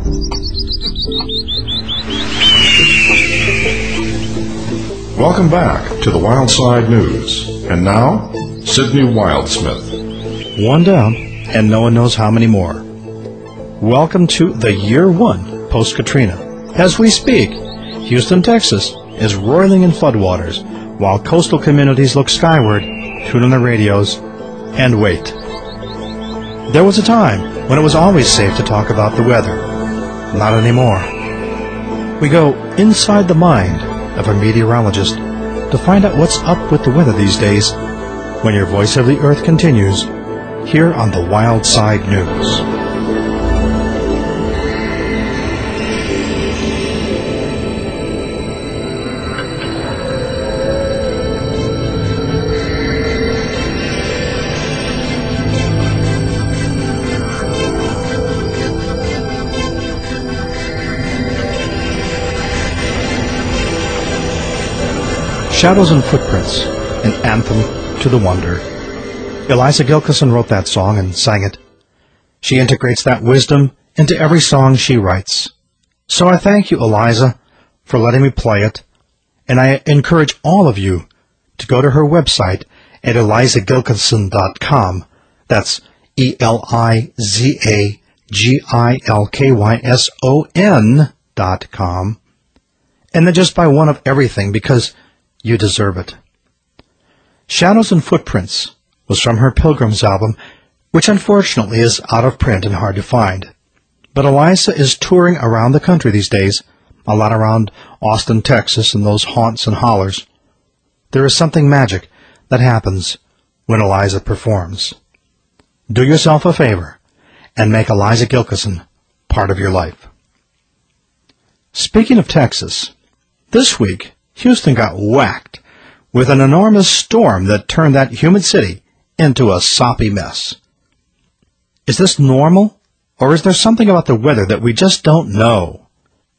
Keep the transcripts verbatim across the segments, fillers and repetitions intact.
Welcome back to the Wild Side News. And now, Sydney Wildsmith. One down, and no one knows how many more. Welcome to the year one post-Katrina. As we speak, Houston, Texas is roiling in floodwaters, while coastal communities look skyward, tune on their radios, and wait. There was a time when it was always safe to talk about the weather. Not anymore. We go inside the mind of a meteorologist to find out what's up with the weather these days when your voice of the earth continues here on the Wild Side News. Shadows and Footprints, an anthem to the wonder. Eliza Gilkyson wrote that song and sang it. She integrates that wisdom into every song she writes. So I thank you, Eliza, for letting me play it, and I encourage all of you to go to her website at eliza gilkyson dot com. That's E L I Z A G I L K Y S O N dot com, and then just buy one of everything because you deserve it. Shadows and Footprints was from her Pilgrims album, which unfortunately is out of print and hard to find. But Eliza is touring around the country these days, a lot around Austin, Texas, and those haunts and hollers. There is something magic that happens when Eliza performs. Do yourself a favor and make Eliza Gilkyson part of your life. Speaking of Texas, this week, Houston got whacked with an enormous storm that turned that humid city into a soppy mess. Is this normal, or is there something about the weather that we just don't know?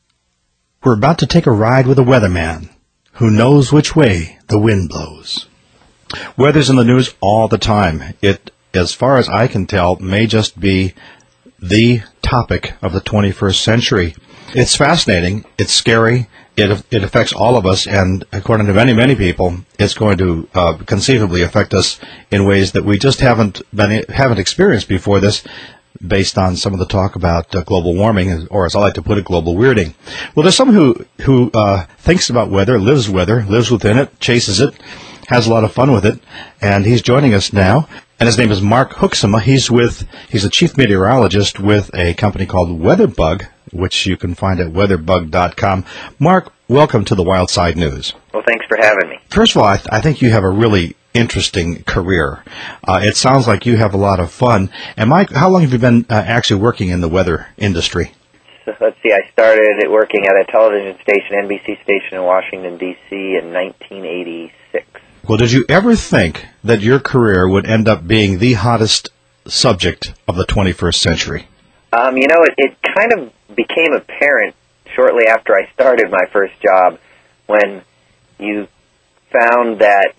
We're about to take a ride with a weatherman who knows which way the wind blows. Weather's in the news all the time. It, as far as I can tell, may just be the topic of the twenty-first century. It's fascinating. It's scary. It it affects all of us, and according to many, many people, it's going to uh, conceivably affect us in ways that we just haven't been haven't experienced before this, based on some of the talk about uh, global warming, or as I like to put it, global weirding. Well, there's someone who who uh, thinks about weather, lives weather, lives within it, chases it, has a lot of fun with it, and he's joining us now. And his name is Mark Hoeksema. He's with he's a chief meteorologist with a company called WeatherBug, which you can find at weather bug dot com. Mark, welcome to the Wild Side News. Well, thanks for having me. First of all, I, th- I think you have a really interesting career. Uh, it sounds like you have a lot of fun. And Mike, how long have you been uh, actually working in the weather industry? So, let's see, I started working at a television station, N B C station in Washington, D C in nineteen eighty-six. Well, did you ever think that your career would end up being the hottest subject of the twenty-first century? Um, you know, it, it kind of became apparent shortly after I started my first job when you found that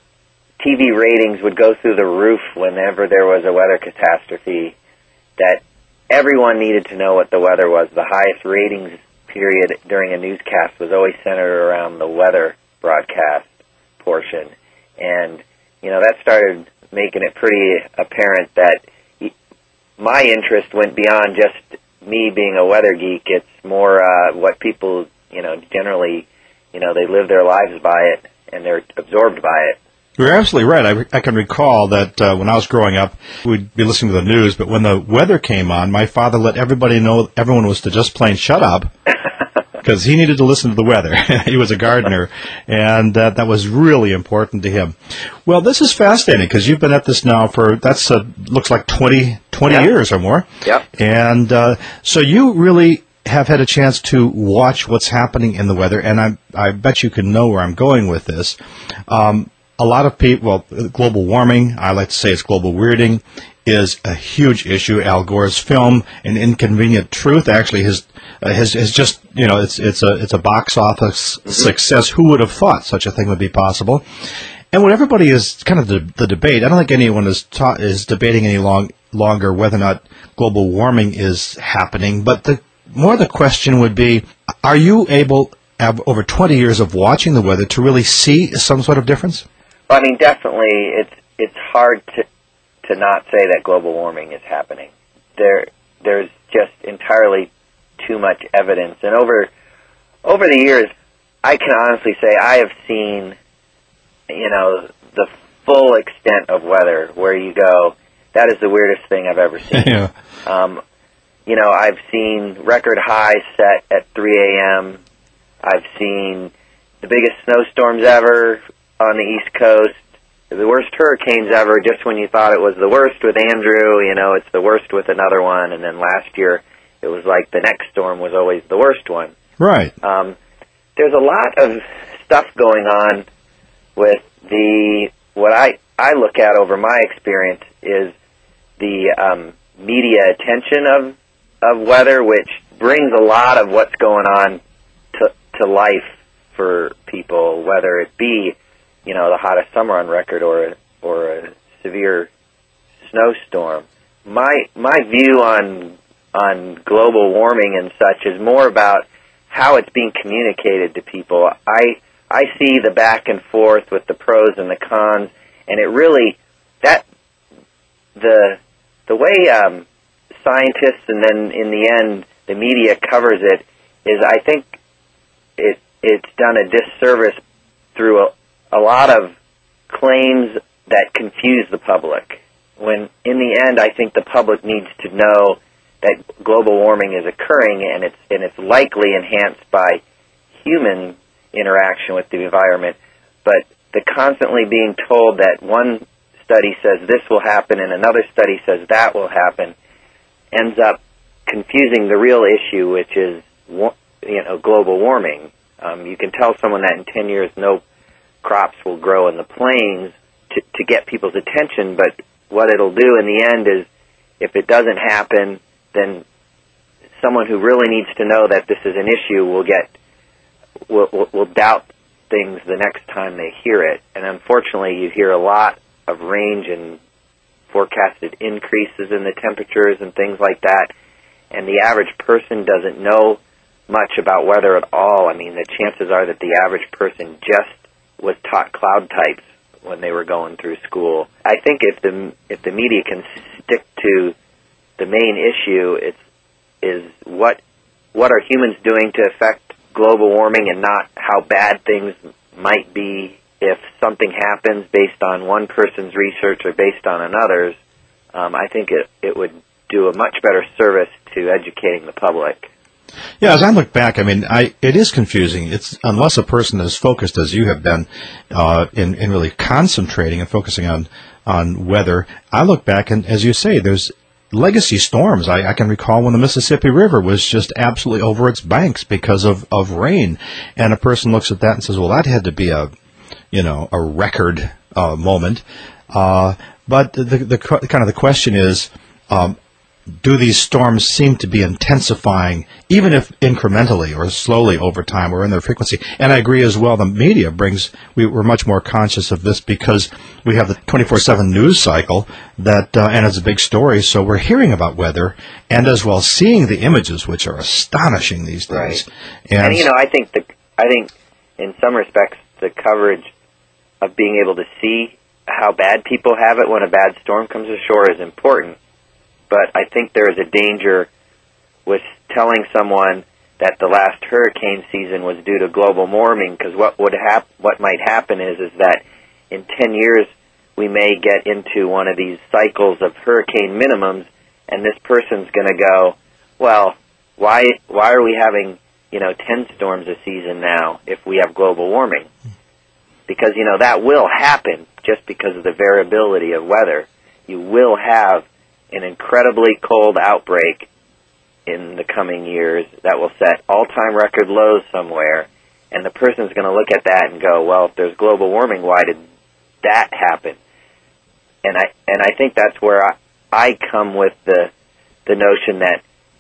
T V ratings would go through the roof whenever there was a weather catastrophe, that everyone needed to know what the weather was. The highest ratings period during a newscast was always centered around the weather broadcast portion. And, you know, that started making it pretty apparent that my interest went beyond just me being a weather geek. It's more uh, what people, you know, generally, you know, they live their lives by it and they're absorbed by it. You're absolutely right. I, I can recall that uh, when I was growing up, we'd be listening to the news, but when the weather came on, my father let everybody know everyone was to just plain shut up because he needed to listen to the weather. He was a gardener, and uh, that was really important to him. Well, this is fascinating because you've been at this now for, that's uh, looks like twenty, twenty yeah. years or more. Yep. And uh, so you really have had a chance to watch what's happening in the weather, and I, I bet you can know where I'm going with this. Um, a lot of people, well, global warming, I like to say it's global weirding, is a huge issue. Al Gore's film, An Inconvenient Truth, actually has uh, has, has just, you know, it's it's a it's a box office mm-hmm. success. Who would have thought such a thing would be possible? And what everybody is kind of the, the debate. I don't think anyone is ta- is debating any long longer whether or not global warming is happening, but the more the question would be, are you able, over twenty years of watching the weather, to really see some sort of difference? Well, I mean, definitely, it's it's hard to to not say that global warming is happening. There, there's just entirely too much evidence, and over over the years, I can honestly say I have seen, you know, the full extent of weather where you go, that is the weirdest thing I've ever seen. Yeah. Um, you know, I've seen record highs set at three a.m. I've seen the biggest snowstorms ever on the East Coast, the worst hurricanes ever, just when you thought it was the worst with Andrew, you know, it's the worst with another one, and then last year it was like the next storm was always the worst one. Right. Um, there's a lot of stuff going on with the, what I, I look at over my experience is the um, media attention of, of weather, which brings a lot of what's going on to, to life for people, whether it be, you know, the hottest summer on record or a, or a severe snowstorm. My my view on on global warming and such is more about how it's being communicated to people. I I see the back and forth with the pros and the cons, and it really that the the way um, scientists and then in the end the media covers it is, I think it it's done a disservice through a a lot of claims that confuse the public, when in the end I think the public needs to know that global warming is occurring, and it's and it's likely enhanced by human interaction with the environment. But the constantly being told that one study says this will happen and another study says that will happen ends up confusing the real issue, which is, you know, global warming. Um, you can tell someone that in ten years no crops will grow in the plains to, to get people's attention, but what it'll do in the end is, if it doesn't happen, then someone who really needs to know that this is an issue will get will, will, will doubt things the next time they hear it. And unfortunately, you hear a lot of range and forecasted increases in the temperatures and things like that, and the average person doesn't know much about weather at all. I mean, the chances are that the average person just was taught cloud types when they were going through school. I think if the if the media can stick to the main issue, it's is what what are humans doing to affect global warming, and not how bad things might be if something happens based on one person's research or based on another's. Um, I think it it would do a much better service to educating the public. Yeah, as I look back, I mean, I, it is confusing. It's unless a person is focused, as you have been, uh, in, in really concentrating and focusing on, on weather. I look back, and as you say, there's legacy storms. I, I can recall when the Mississippi River was just absolutely over its banks because of, of rain. And a person looks at that and says, well, that had to be a, you know, a record uh, moment. Uh, but the, the kind of the question is, um, do these storms seem to be intensifying, even if incrementally or slowly over time or in their frequency? And I agree as well, the media brings, we, we're much more conscious of this because we have the twenty-four seven news cycle that, uh, and it's a big story, so we're hearing about weather and as well seeing the images, which are astonishing these days. Right. And, and you know, I think the, I think in some respects the coverage of being able to see how bad people have it when a bad storm comes ashore is important. But I think there is a danger with telling someone that the last hurricane season was due to global warming, because what would hap- what might happen is is that in ten years we may get into one of these cycles of hurricane minimums, and this person's going to go, well, why why are we having, you know, ten storms a season now if we have global warming? Because, you know, that will happen just because of the variability of weather. You will have an incredibly cold outbreak in the coming years that will set all-time record lows somewhere, and the person's going to look at that and go, well, if there's global warming, why did that happen? And I and I think that's where I, I come with the the notion that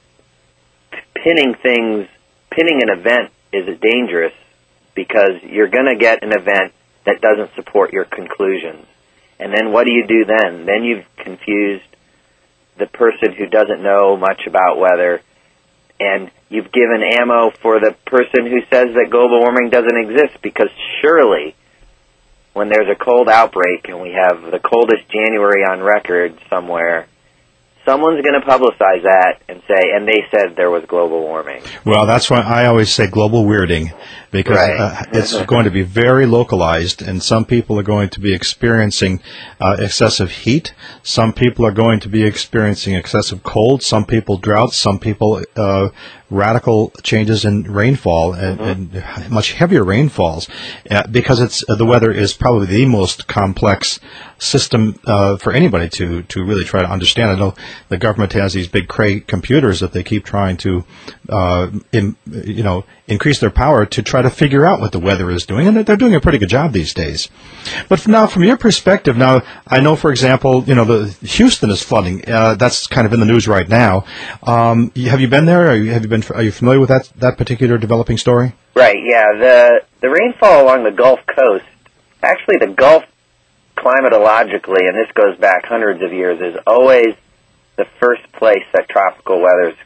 pinning things, pinning an event is dangerous, because you're going to get an event that doesn't support your conclusions. And then what do you do then? Then you've confused the person who doesn't know much about weather, and you've given ammo for the person who says that global warming doesn't exist, because surely when there's a cold outbreak and we have the coldest January on record somewhere, someone's going to publicize that and say, and they said there was global warming. Well, that's why I always say global weirding, because Right. uh, it's going to be very localized, and some people are going to be experiencing uh, excessive heat. Some people are going to be experiencing excessive cold. Some people droughts. Some people uh, radical changes in rainfall and, mm-hmm. and much heavier rainfalls, uh, because it's uh, the weather is probably the most complex system uh, for anybody to, to really try to understand. I know the government has these big cray computers that they keep trying to, uh, in, you know, increase their power to try to figure out what the weather is doing, and they're doing a pretty good job these days. But now, from your perspective, now I know, for example, you know, the Houston is flooding. Uh, that's kind of in the news right now. Um, have you been there? Are you, have you been? Are you familiar with that that particular developing story? Right. Yeah. The the rainfall along the Gulf Coast, actually, the Gulf climatologically, and this goes back hundreds of years, is always the first place that tropical weathers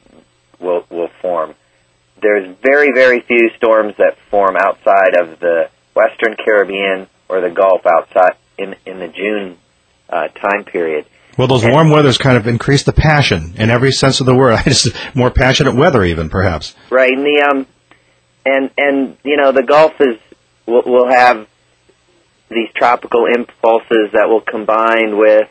will will form. There's very, very few storms that form outside of the Western Caribbean or the Gulf outside in in the June uh, time period. Well, those and, warm weathers kind of increase the passion in every sense of the word. Just more passionate weather, even perhaps. Right, and the um, and and you know the Gulf is will, will have these tropical impulses that will combine with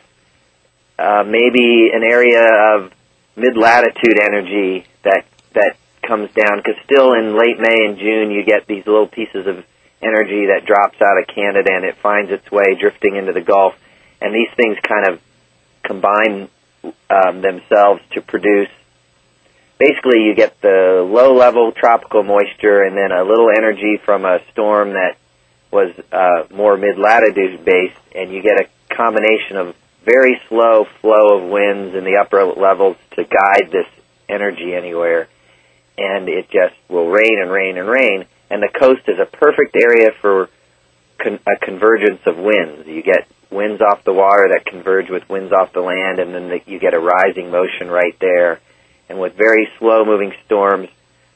uh, maybe an area of mid-latitude energy that that comes down, because still in late May and June you get these little pieces of energy that drops out of Canada and it finds its way drifting into the Gulf, and these things kind of combine um, themselves to produce, basically you get the low-level tropical moisture and then a little energy from a storm that was uh, more mid-latitude based, and you get a combination of very slow flow of winds in the upper levels to guide this energy anywhere, and it just will rain and rain and rain, and the coast is a perfect area for con- a convergence of winds. You get winds off the water that converge with winds off the land, and then the, you get a rising motion right there, and with very slow-moving storms.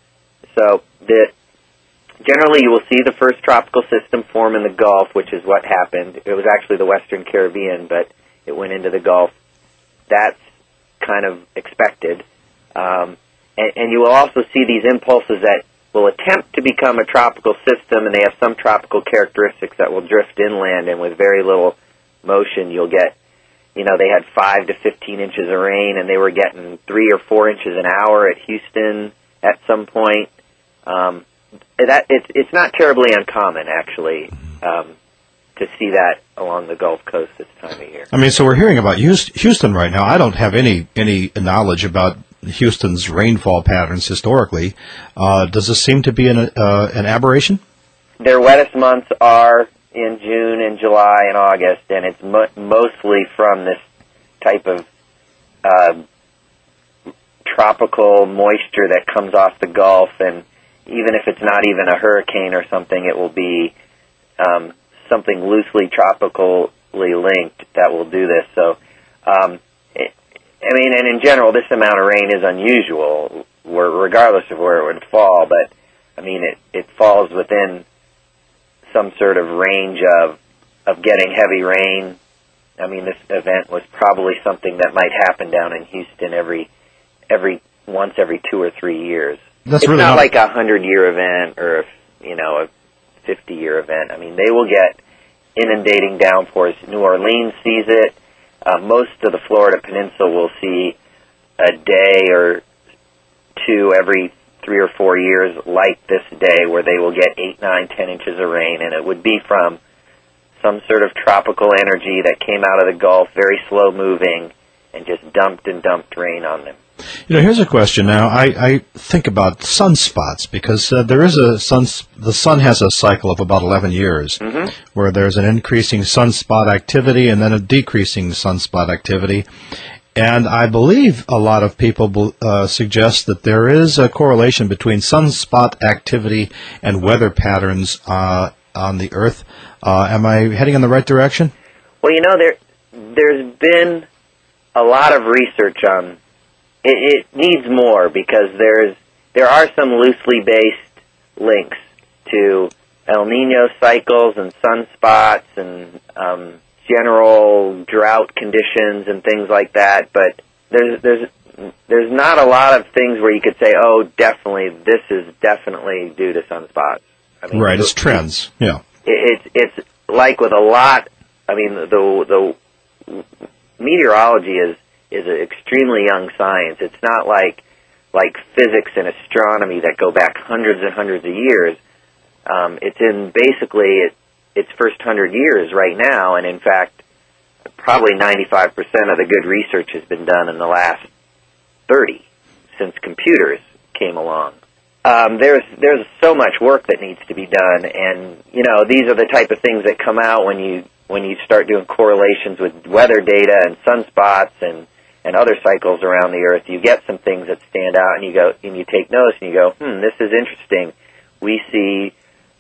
So the, generally you will see the first tropical system form in the Gulf, which is what happened. It was actually the Western Caribbean, but it went into the Gulf. That's kind of expected. Um, and, and you will also see these impulses that will attempt to become a tropical system, and they have some tropical characteristics that will drift inland, and with very little motion you'll get, you know, they had five to fifteen inches of rain, and they were getting three or four inches an hour at Houston at some point. Um, that it's it's not terribly uncommon, actually, um, to see that along the Gulf Coast this time of year. I mean, so we're hearing about Houston right now. I don't have any any knowledge about Houston's rainfall patterns historically. Uh, does this seem to be an uh, an aberration? Their wettest months are in June and July and August, and it's mo- mostly from this type of uh, tropical moisture that comes off the Gulf, and even if it's not even a hurricane or something, it will be um, something loosely tropically linked that will do this. So, um, it, I mean, and in general, this amount of rain is unusual, where, regardless of where it would fall, but, I mean, it, it falls within some sort of range of of getting heavy rain. I mean, this event was probably something that might happen down in Houston every every once every two or three years. That's it's really not, not like a hundred-year event or, you know, a fifty-year event. I mean, they will get inundating downpours. New Orleans sees it. Uh, most of the Florida Peninsula will see a day or two every three or four years like this day, where they will get eight, nine, ten inches of rain, and it would be from some sort of tropical energy that came out of the Gulf, very slow moving, and just dumped and dumped rain on them. You know, here's a question now. I, I think about sunspots, because uh, there is a sun, the sun has a cycle of about eleven years, mm-hmm. where there's an increasing sunspot activity and then a decreasing sunspot activity. And I believe a lot of people uh, suggest that there is a correlation between sunspot activity and weather patterns uh, on the Earth. Uh, am I heading in the right direction? Well, you know, there there's been a lot of research on it, it needs more because there's there are some loosely based links to El Nino cycles and sunspots and um, general drought conditions and things like that. But there's there's there's not a lot of things where you could say, oh, definitely this is definitely due to sunspots. I mean, right, it's trends. Yeah, it, it's it's like with a lot. I mean, the the meteorology is is an extremely young science. It's not like like physics and astronomy that go back hundreds and hundreds of years. Um, it's in basically it, its first hundred years right now, and in fact, probably ninety-five percent of the good research has been done in the last thirty since computers came along. Um, there's there's so much work that needs to be done, and you know these are the type of things that come out when you when you start doing correlations with weather data and sunspots and and other cycles around the Earth. You get some things that stand out, and you go and you take notice, and you go, hmm, this is interesting. We see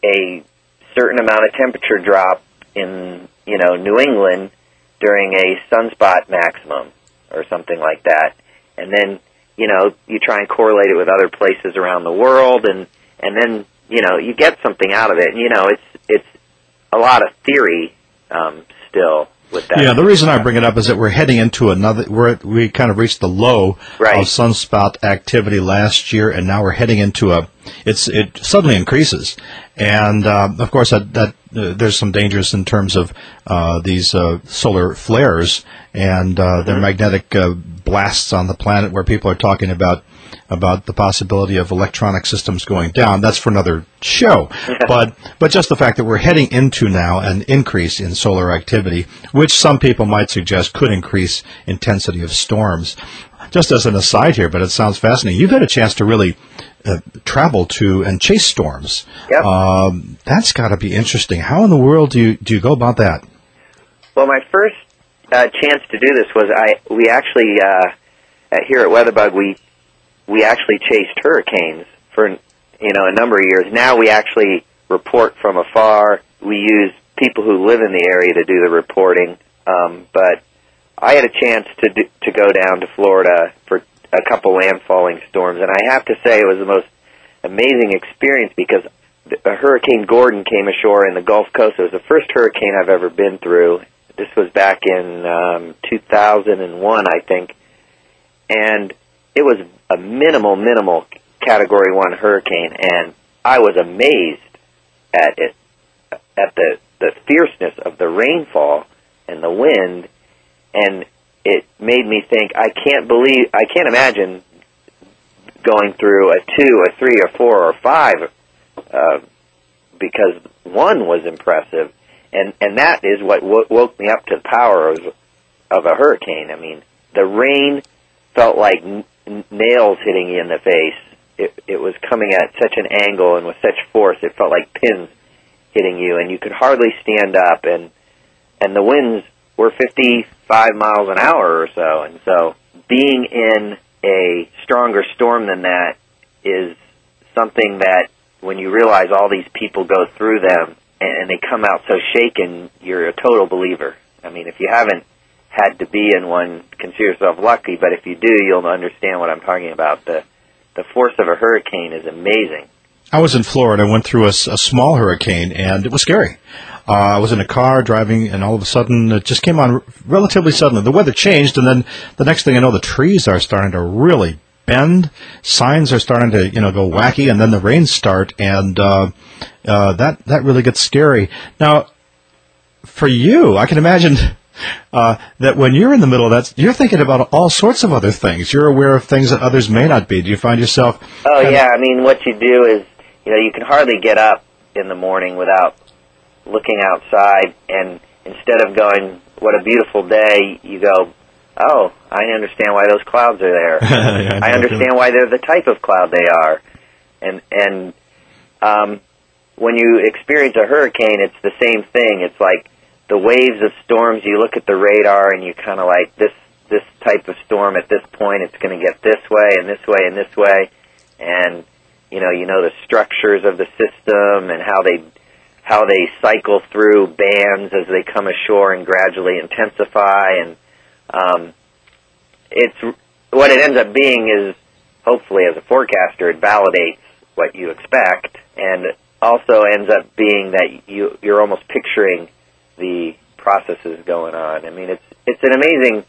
a certain amount of temperature drop in, you know, New England during a sunspot maximum or something like that. And then, you know, you try and correlate it with other places around the world, and, and then, you know, you get something out of it. And, you know, it's it's a lot of theory um, still with that. Yeah, the reason I bring it up is that we're heading into another, we're, we kind of reached the low right. of sunspot activity last year, and now we're heading into a, it's it suddenly increases. And, uh, of course, that, that uh, there's some dangers in terms of uh, these uh, solar flares and uh, mm-hmm. their magnetic uh, blasts on the planet, where people are talking about about the possibility of electronic systems going down. That's for another show. but but just the fact that we're heading into now an increase in solar activity, which some people might suggest could increase intensity of storms. Just as an aside here, but it sounds fascinating. You've had a chance to really uh, travel to and chase storms. Yep. Um, that's got to be interesting. How in the world do you do you go about that? Well, my first uh, chance to do this was I we actually uh, here at WeatherBug we we actually chased hurricanes for you know a number of years. Now we actually report from afar. We use people who live in the area to do the reporting, um, but I had a chance to do, to go down to Florida for a couple landfalling storms, and I have to say it was the most amazing experience because a Hurricane Gordon came ashore in the Gulf Coast. It was the first hurricane I've ever been through. This was back in um, two thousand one, I think, and it was a minimal, minimal Category one hurricane, and I was amazed at it, at the, the fierceness of the rainfall and the wind, and it made me think, I can't believe, I can't imagine going through a two, a three, or four, or five, uh, because one was impressive, and, and that is what w- woke me up to the power of, of a hurricane. I mean, the rain felt like n- nails hitting you in the face. It, it was coming at such an angle and with such force, it felt like pins hitting you, and you could hardly stand up, and and the winds were fifty-five miles an hour or so, and so being in a stronger storm than that is something that when you realize all these people go through them and they come out so shaken, you're a total believer. I mean, if you haven't had to be in one, consider yourself lucky, but if you do, you'll understand what I'm talking about. The the force of a hurricane is amazing. I was in Florida. I went through a, a small hurricane, and it was scary. Uh, I was in a car driving, and all of a sudden, it just came on relatively suddenly. The weather changed, and then the next thing I know, the trees are starting to really bend. Signs are starting to, you know, go wacky, and then the rains start, and uh, uh, that that really gets scary. Now, for you, I can imagine uh, that when you're in the middle of that, you're thinking about all sorts of other things. You're aware of things that others may not be. Do you find yourself? Oh yeah, I mean, what you do is, you know, you can hardly get up in the morning without looking outside, and instead of going, what a beautiful day, you go, oh, I understand why those clouds are there. yeah, I understand why they're the type of cloud they are. And and um, when you experience a hurricane, it's the same thing. It's like the waves of storms, you look at the radar and you kind of like, this this type of storm at this point, it's going to get this way and this way and this way. And, you know, you know the structures of the system and how they how they cycle through bands as they come ashore and gradually intensify. And um, it's what it ends up being is, hopefully as a forecaster, it validates what you expect, and also ends up being that you, you're almost picturing the processes going on. I mean, it's it's an amazing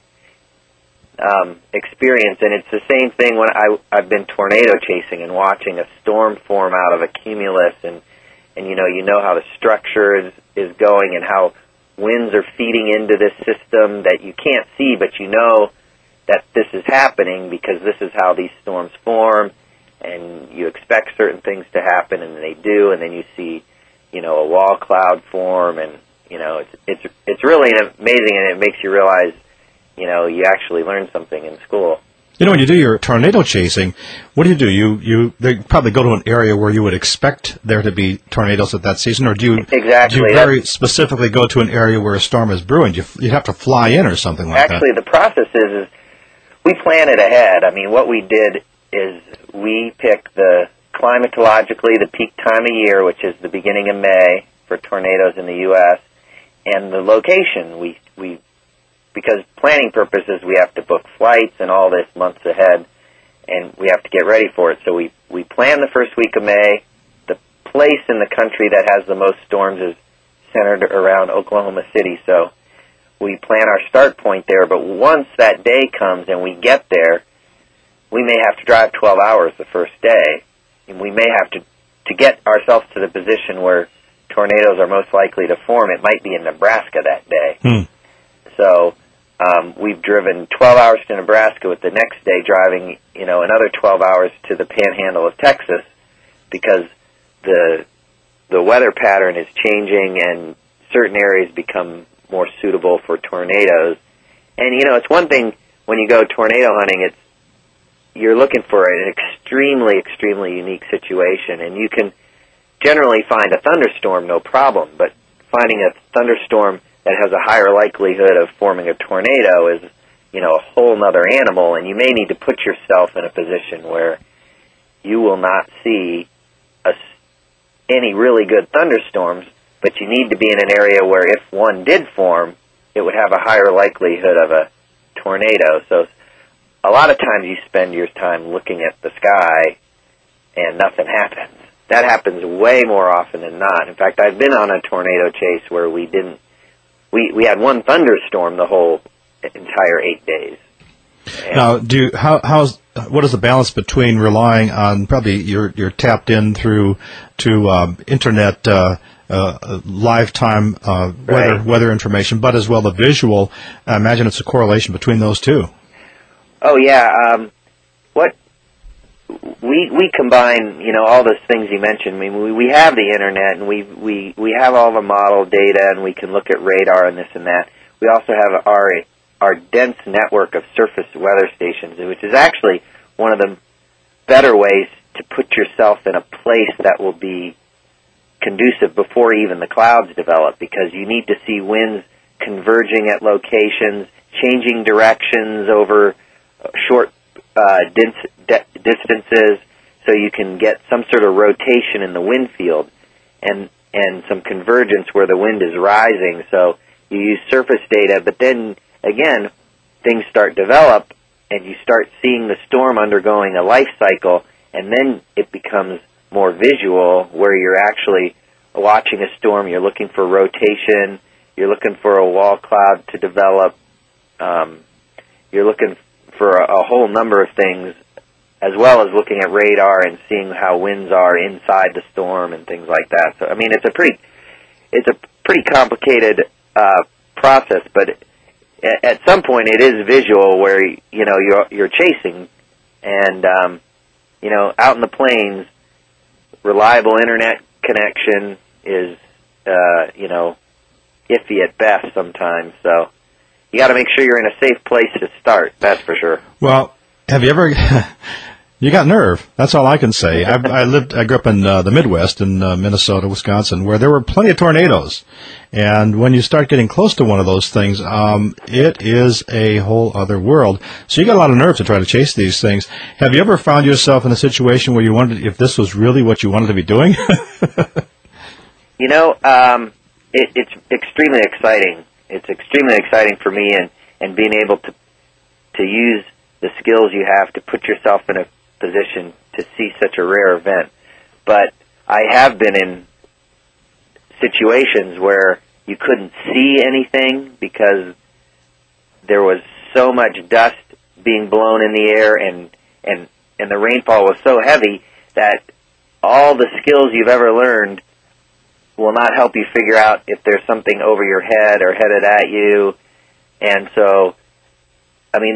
um, experience, and it's the same thing when I, I've been tornado chasing and watching a storm form out of a cumulus, and, and you know, you know how the structure is, is going and how winds are feeding into this system that you can't see, but you know that this is happening because this is how these storms form, and you expect certain things to happen, and they do, and then you see, you know, a wall cloud form, and, you know, it's it's it's really amazing, and it makes you realize, you know, you actually learn something in school. You know, when you do your tornado chasing, what do you do? You you they probably go to an area where you would expect there to be tornadoes at that season, or do you exactly do you very That's, specifically go to an area where a storm is brewing? You you have to fly in or something like actually, that. Actually, the process is, is we plan it ahead. I mean, what we did is we pick the climatologically the peak time of year, which is the beginning of May for tornadoes in the U S, and the location. We we because planning purposes, we have to book flights and all this months ahead, and we have to get ready for it. So we, we plan the first week of May. The place in the country that has the most storms is centered around Oklahoma City, so we plan our start point there. But once that day comes and we get there, we may have to drive twelve hours the first day, and we may have to, to get ourselves to the position where tornadoes are most likely to form. It might be in Nebraska that day. Hmm. So um, we've driven twelve hours to Nebraska, with the next day driving, you know, another twelve hours to the panhandle of Texas, because the the weather pattern is changing and certain areas become more suitable for tornadoes. And, you know, it's one thing when you go tornado hunting, it's you're looking for an extremely, extremely unique situation, and you can generally find a thunderstorm no problem, but finding a thunderstorm that has a higher likelihood of forming a tornado is, you know, a whole other animal, and you may need to put yourself in a position where you will not see a, any really good thunderstorms, but you need to be in an area where if one did form, it would have a higher likelihood of a tornado. So a lot of times you spend your time looking at the sky and nothing happens. That happens way more often than not. In fact, I've been on a tornado chase where we didn't We we had one thunderstorm the whole entire eight days. And now, do you, how how's what is the balance between relying on probably you're you're tapped in through to um, internet uh, uh, live time uh, weather right. weather information, but as well the visual? I imagine it's a correlation between those two. Oh yeah, um, what we we combine, you know, all those things you mentioned. I mean, we, we have the internet, and we we we have all the model data, and we can look at radar and this and that. We also have our our dense network of surface weather stations, which is actually one of the better ways to put yourself in a place that will be conducive before even the clouds develop, because you need to see winds converging at locations, changing directions over short uh, dense, de- distances, so you can get some sort of rotation in the wind field and and some convergence where the wind is rising. So you use surface data, but then again, things start to develop, and you start seeing the storm undergoing a life cycle, and then it becomes more visual, where you're actually watching a storm, you're looking for rotation, you're looking for a wall cloud to develop, um, you're looking for a, a whole number of things, as well as looking at radar and seeing how winds are inside the storm and things like that. So, I mean, it's a pretty, it's a pretty complicated uh, process, but at some point it is visual, where you know you're you're chasing, and um, you know, out in the plains, reliable internet connection is uh, you know iffy at best sometimes. So you got to make sure you're in a safe place to start. That's for sure. Well, have you ever? You got nerve. That's all I can say. I, I lived. I grew up in uh, the Midwest, in uh, Minnesota, Wisconsin, where there were plenty of tornadoes. And when you start getting close to one of those things, um, it is a whole other world. So you got a lot of nerve to try to chase these things. Have you ever found yourself in a situation where you wondered if this was really what you wanted to be doing? You know, um, it, it's extremely exciting. It's extremely exciting for me, and, and being able to to use the skills you have to put yourself in a position to see such a rare event. But I have been in situations where you couldn't see anything because there was so much dust being blown in the air, and, and, and the rainfall was so heavy that all the skills you've ever learned will not help you figure out if there's something over your head or headed at you. And so, I mean,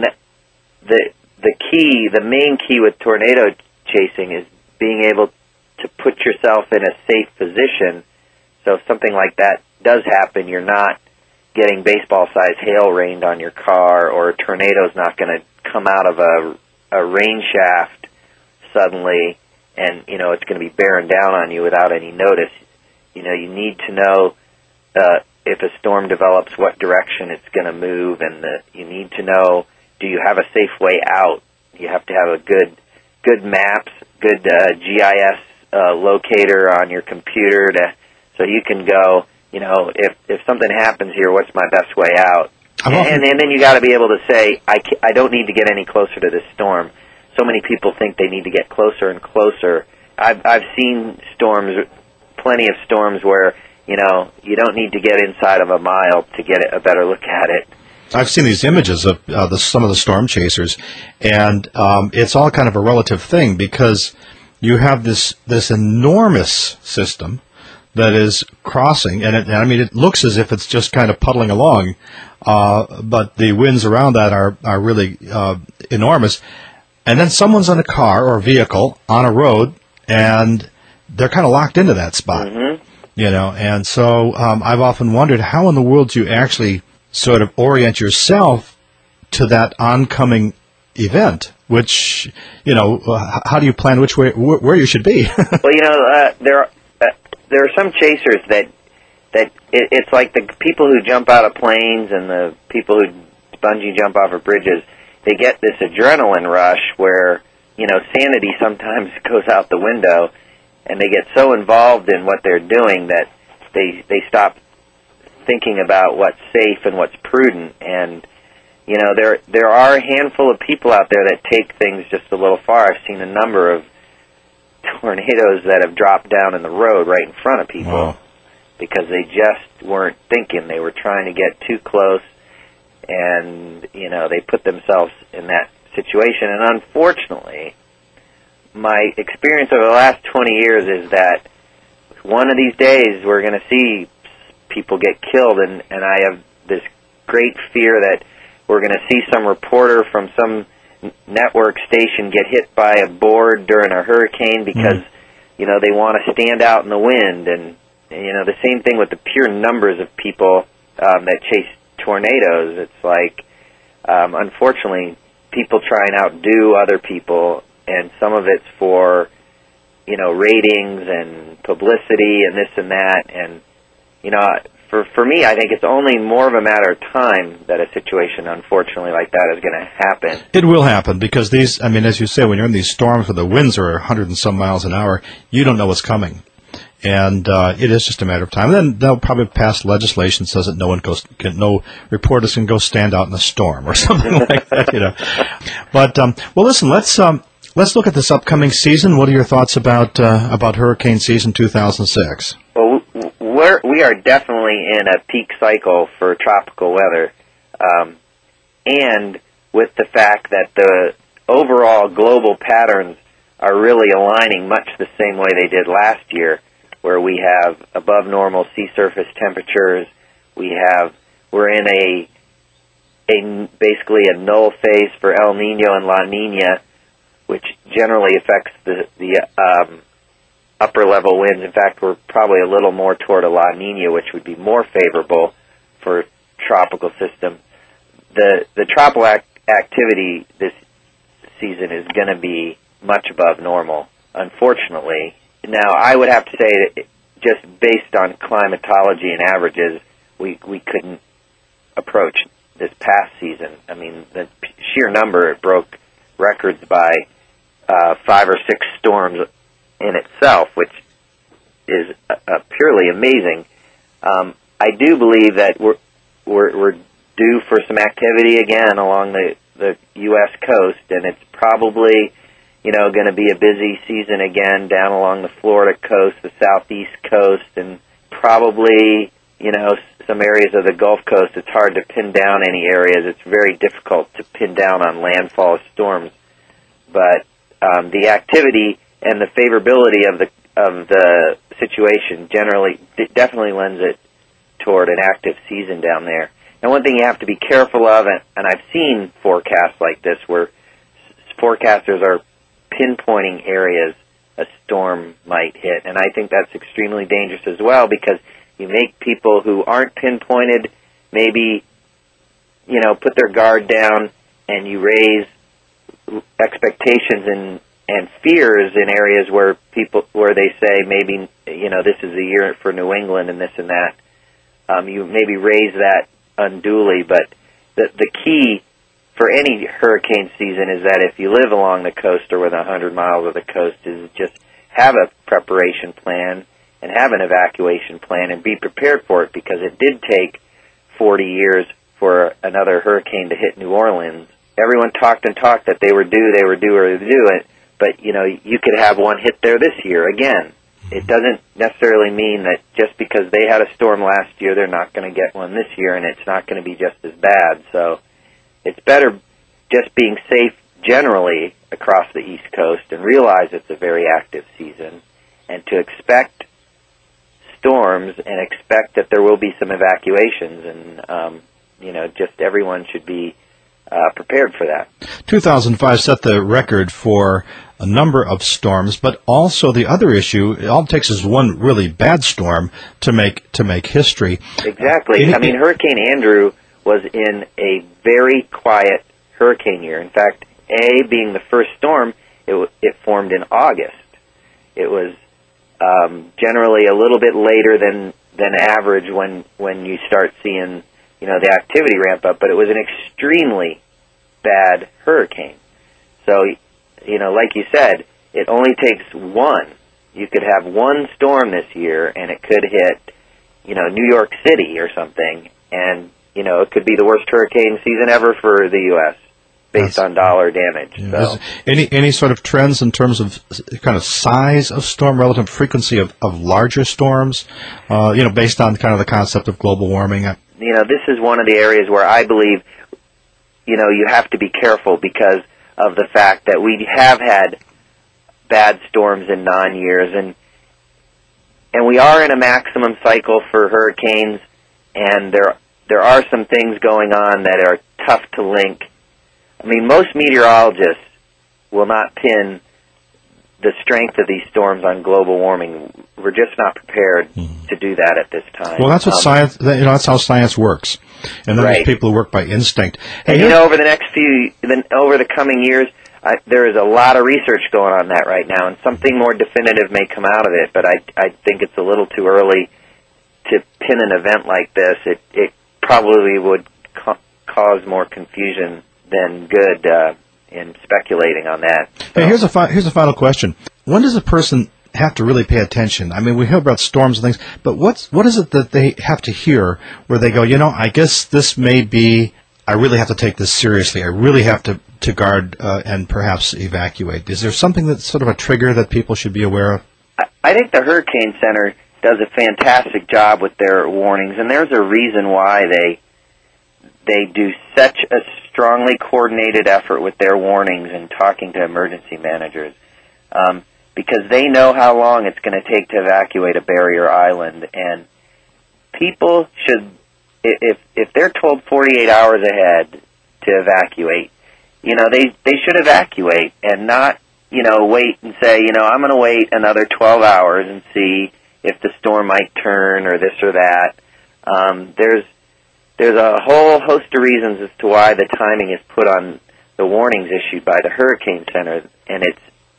the the key, the main key with tornado chasing is being able to put yourself in a safe position. So if something like that does happen, you're not getting baseball-sized hail rained on your car, or a tornado's not going to come out of a, a rain shaft suddenly, and, you know, it's going to be bearing down on you without any notice. You know, you need to know uh, if a storm develops, what direction it's going to move, and the, you need to know, do you have a safe way out? You have to have a good, good maps, good uh, G I S uh, locator on your computer, to so you can go, you know, if if something happens here, what's my best way out? And, and then you got to be able to say, I, ca- I don't need to get any closer to this storm. So many people think they need to get closer and closer. I've I've seen storms, plenty of storms where, you know, you don't need to get inside of a mile to get a better look at it. I've seen these images of uh, the, some of the storm chasers, and um, it's all kind of a relative thing, because you have this this enormous system that is crossing, and, it, and I mean, it looks as if it's just kind of puddling along, uh, but the winds around that are, are really uh, enormous. And then someone's in a car or a vehicle on a road, and they're kind of locked into that spot, mm-hmm. you know. And so um, I've often wondered how in the world do you actually sort of orient yourself to that oncoming event, which, you know, how do you plan which way, wh- where you should be? Well, you know, uh, there are, uh, there are some chasers that, that it, it's like the people who jump out of planes and the people who bungee jump off of bridges. They get this adrenaline rush where, you know, sanity sometimes goes out the window, and they get so involved in what they're doing that they they stop thinking about what's safe and what's prudent. And, you know, there there are a handful of people out there that take things just a little far. I've seen a number of tornadoes that have dropped down in the road right in front of people. Wow. Because they just weren't thinking. They were trying to get too close, and, you know, they put themselves in that situation. And unfortunately, my experience over the last twenty years is that one of these days we're going to see people get killed, and, and I have this great fear that we're going to see some reporter from some network station get hit by a board during a hurricane because, mm. you know, they want to stand out in the wind. And, you know, the same thing with the pure numbers of people um, that chase tornadoes. It's like, um, unfortunately, people try and outdo other people, and some of it's for, you know, ratings and publicity and this and that. And, you know, for for me, I think it's only more of a matter of time that a situation, unfortunately, like that is going to happen. It will happen, because these, I mean, as you say, when you're in these storms where the winds are a hundred and some miles an hour, you don't know what's coming. And uh, it is just a matter of time. And then they'll probably pass legislation that says that no one goes, can, no reporters can go stand out in a storm or something like that, you know. But um, well, listen, let's um, let's look at this upcoming season. What are your thoughts about uh, about hurricane season two thousand six? Well, we're, we are definitely in a peak cycle for tropical weather, um, and with the fact that the overall global patterns are really aligning much the same way they did last year, where we have above normal sea surface temperatures. We have, we're in a, a basically a null phase for El Nino and La Nina, which generally affects the, the um, upper level winds. In fact, we're probably a little more toward a La Nina, which would be more favorable for a tropical system. The, the tropical ac- activity this season is going to be much above normal, unfortunately. Now, I would have to say that just based on climatology and averages, we we couldn't approach this past season. I mean, the sheer number, it broke records by uh, five or six storms in itself, which is uh, purely amazing. Um, I do believe that we're, we're we're due for some activity again along the the U S coast, and it's probably, you know, going to be a busy season again down along the Florida coast, the southeast coast, and probably, you know, some areas of the Gulf Coast. It's hard to pin down any areas. It's very difficult to pin down on landfall storms. But um, the activity and the favorability of the of the situation generally definitely lends it toward an active season down there. And one thing you have to be careful of, and, and I've seen forecasts like this where forecasters are pinpointing areas a storm might hit, and I think that's extremely dangerous as well, because you make people who aren't pinpointed maybe, you know, put their guard down, and you raise expectations and and fears in areas where people where they say maybe, you know, this is the year for New England and this and that. Um, you maybe raise that unduly, but the the key for any hurricane season is that if you live along the coast or within one hundred miles of the coast, is just have a preparation plan and have an evacuation plan and be prepared for it, because it did take forty years for another hurricane to hit New Orleans. Everyone talked and talked that they were due, they were due, or they were due it, but, you know, you could have one hit there this year again. It doesn't necessarily mean that just because they had a storm last year, they're not going to get one this year, and it's not going to be just as bad. So it's better just being safe generally across the East Coast and realize it's a very active season, and to expect storms and expect that there will be some evacuations, and, um, you know, just everyone should be uh, prepared for that. two thousand five set the record for a number of storms, but also the other issue, all it takes is one really bad storm to make to make history. Exactly. Uh, I mean, Hurricane Andrew was in a very quiet hurricane year. In fact, A, being the first storm, it, w- it formed in August. It was um, generally a little bit later than than average when, when you start seeing, you know, the activity ramp up, but it was an extremely bad hurricane. So, you know, like you said, it only takes one. You could have one storm this year, and it could hit, you know, New York City or something, and, you know, it could be the worst hurricane season ever for the U S based That's, on dollar damage. Yeah. So. Any any sort of trends in terms of kind of size of storm, relative frequency of, of larger storms, uh, you know, based on kind of the concept of global warming? You know, this is one of the areas where I believe, you know, you have to be careful because of the fact that we have had bad storms in non-years, and and we are in a maximum cycle for hurricanes, and there there are some things going on that are tough to link. I mean, most meteorologists will not pin the strength of these storms on global warming. We're just not prepared mm-hmm. to do that at this time. Well, that's what um, science, you know, that's how science works. And then right. there's people who work by instinct. And, you know, over the next few, then over the coming years, I, there is a lot of research going on that right now, and something more definitive may come out of it, but I, I think it's a little too early to pin an event like this. It, it probably would ca- cause more confusion than good uh, in speculating on that. So. Hey, here's a fi- here's a final question. When does a person have to really pay attention? I mean, we hear about storms and things, but what's what is it that they have to hear where they go, you know, I guess this may be, I really have to take this seriously. I really have to, to guard uh, and perhaps evacuate. Is there something that's sort of a trigger that people should be aware of? I, I think the Hurricane Center does a fantastic job with their warnings, and there's a reason why they they do such a strongly coordinated effort with their warnings and talking to emergency managers, um, because they know how long it's going to take to evacuate a barrier island, and people should, if if they're told forty-eight hours ahead to evacuate, you know, they they should evacuate and not, you know, wait and say, you know, I'm going to wait another twelve hours and see if the storm might turn or this or that. Um, there's There's a whole host of reasons as to why the timing is put on the warnings issued by the Hurricane Center, and it's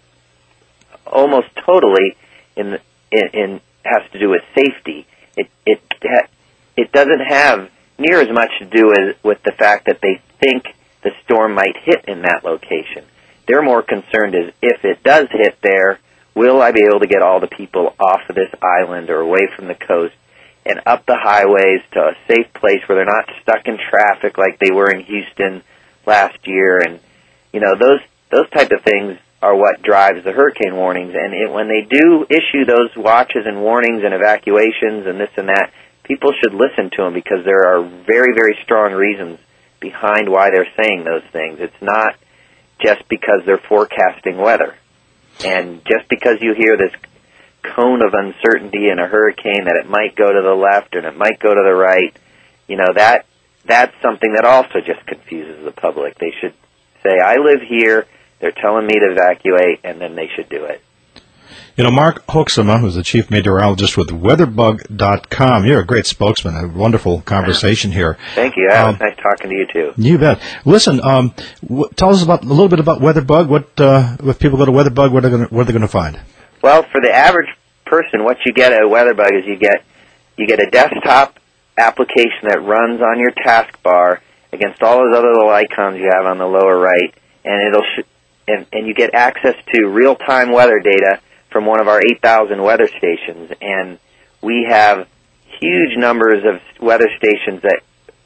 almost totally in, the, in, in has to do with safety. It it it doesn't have near as much to do with, with the fact that they think the storm might hit in that location. They're more concerned is if it does hit there, will I be able to get all the people off of this island or away from the coast and up the highways to a safe place where they're not stuck in traffic like they were in Houston last year, and you know those those type of things are what drives the hurricane warnings. And it, when they do issue those watches and warnings and evacuations and this and that, people should listen to them because there are very, very strong reasons behind why they're saying those things. It's not just because they're forecasting weather. And just because you hear this cone of uncertainty in a hurricane that it might go to the left and it might go to the right, you know, that that's something that also just confuses the public. They should say, I live here, they're telling me to evacuate, and then they should do it. You know, Mark Hoeksema, who's the chief meteorologist with weatherbug dot com, you're a great spokesman, a wonderful conversation here. Thank you. Yeah, um, it was nice talking to you, too. You bet. Listen, um, w- tell us about a little bit about WeatherBug. What, uh, if people go to WeatherBug, what are they going what are they going to find? Well, for the average person, what you get at WeatherBug is you get you get a desktop application that runs on your taskbar against all those other little icons you have on the lower right, and it'll sh- and, and you get access to real-time weather data from one of our eight thousand weather stations, and we have huge numbers of weather stations that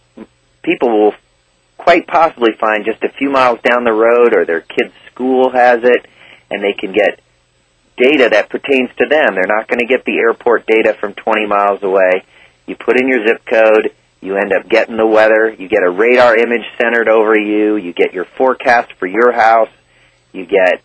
people will quite possibly find just a few miles down the road, or their kid's school has it, and they can get data that pertains to them. They're not going to get the airport data from twenty miles away. You put in your zip code, you end up getting the weather, you get a radar image centered over you, you get your forecast for your house, you get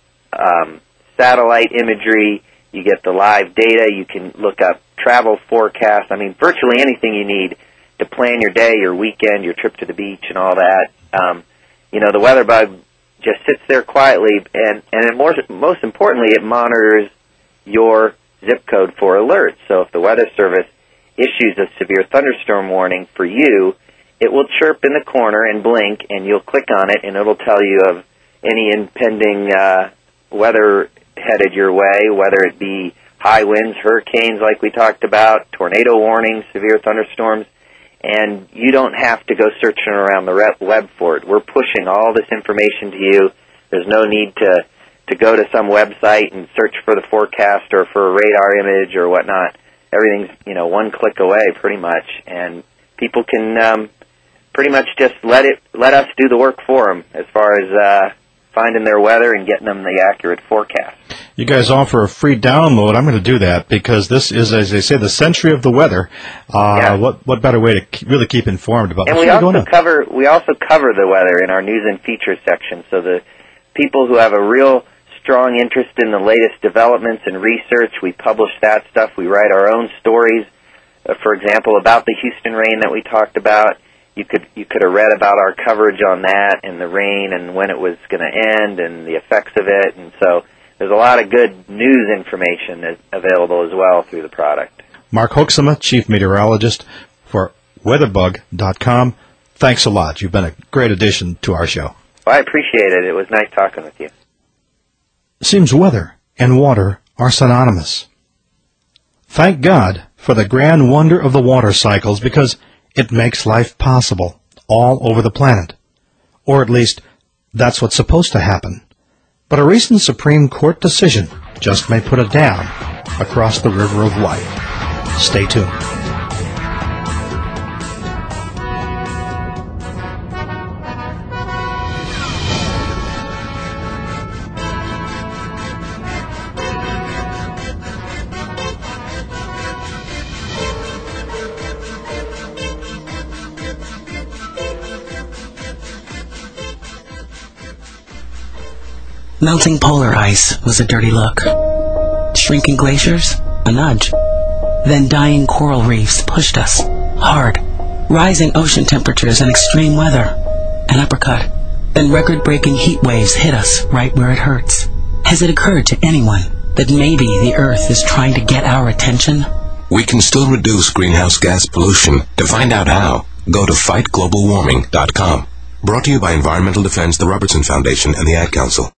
um, satellite imagery, you get the live data, you can look up travel forecasts. I mean, virtually anything you need to plan your day, your weekend, your trip to the beach, and all that. Um, you know, the WeatherBug just sits there quietly, and, and it more, most importantly, it monitors your zip code for alerts. So if the Weather Service issues a severe thunderstorm warning for you, it will chirp in the corner and blink, and you'll click on it, and it'll tell you of any impending uh, weather headed your way, whether it be high winds, hurricanes like we talked about, tornado warnings, severe thunderstorms, and you don't have to go searching around the web for it. We're pushing all this information to you. There's no need to, to go to some website and search for the forecast or for a radar image or whatnot. Everything's, you know, one click away pretty much, and people can um, pretty much just let it let us do the work for them as far as uh, finding their weather and getting them the accurate forecast. You guys offer a free download. I'm going to do that because this is, as they say, the century of the weather. Uh, yeah. What what better way to keep, really keep informed about? And we also cover we also cover the weather in our news and features section. So the people who have a real strong interest in the latest developments and research, we publish that stuff. We write our own stories. Uh, for example, about the Houston rain that we talked about. You could you could have read about our coverage on that and the rain and when it was going to end and the effects of it. And so there's a lot of good news information available as well through the product. Mark Hoeksema, Chief Meteorologist for weatherbug dot com. Thanks a lot. You've been a great addition to our show. Well, I appreciate it. It was nice talking with you. Seems weather and water are synonymous. Thank God for the grand wonder of the water cycles because it makes life possible all over the planet. Or at least, that's what's supposed to happen. But a recent Supreme Court decision just may put a dam across the river of life. Stay tuned. Melting polar ice was a dirty look. Shrinking glaciers, a nudge. Then dying coral reefs pushed us, hard. Rising ocean temperatures and extreme weather, an uppercut. Then record-breaking heat waves hit us right where it hurts. Has it occurred to anyone that maybe the Earth is trying to get our attention? We can still reduce greenhouse gas pollution. To find out how, go to fight global warming dot com. Brought to you by Environmental Defense, the Robertson Foundation, and the Ad Council.